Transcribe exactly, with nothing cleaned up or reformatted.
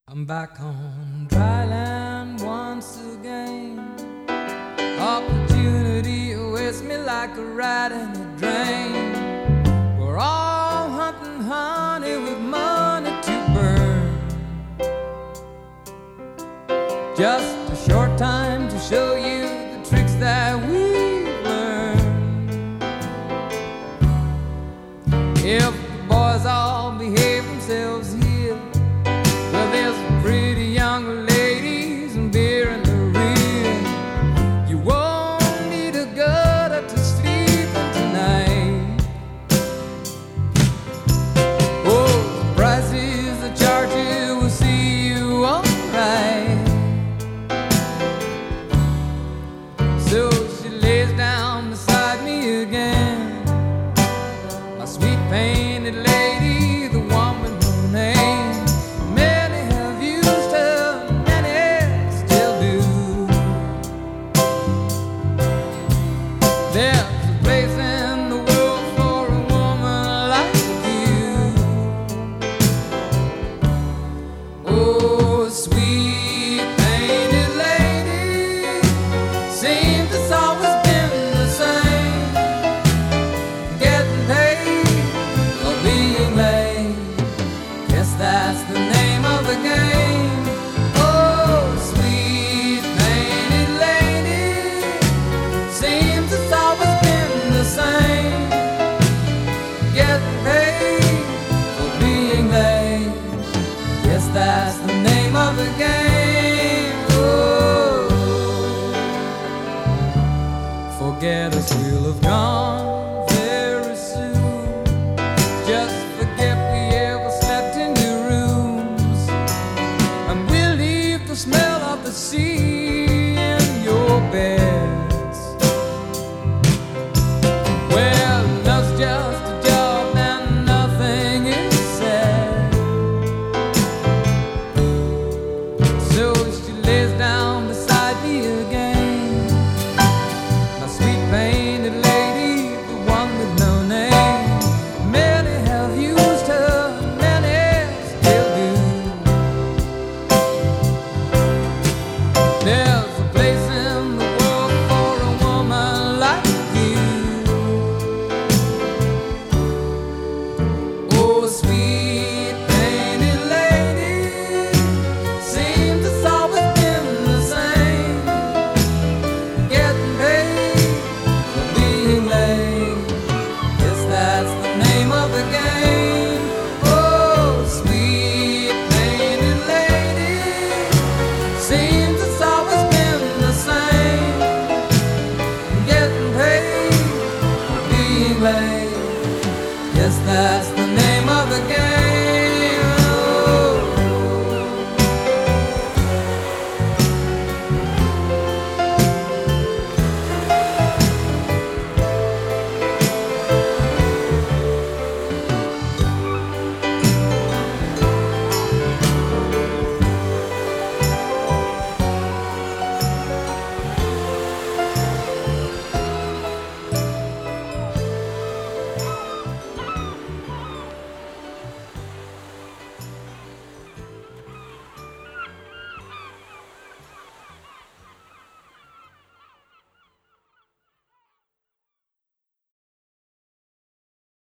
I'm back on dry land once again. Opportunity awaits me like a rat in a drain. We're all hunting honey with money to burn. Just a short time to show you the tricks that we've learned. If the boys all behave themselves here, well, there's some pretty young ladies and beer in the rear. You won't need a gutter to sleep in tonight. Oh, the prices, the charges will see you alright. So she lays down beside me again, my sweet painted lady, the one with no name. There's a place in the world for a woman like you. Oh, sweet painted lady, seems it's always been the same. Getting paid or being late, guess that's the name of the game. Oh, sweet painted lady, seems it's always been the same. Getting paid for being late, yes, that's the name of the game. Oh, forget us, we'll have gone very soon. Just forget we ever slept in your rooms, and we'll leave the smell of the sea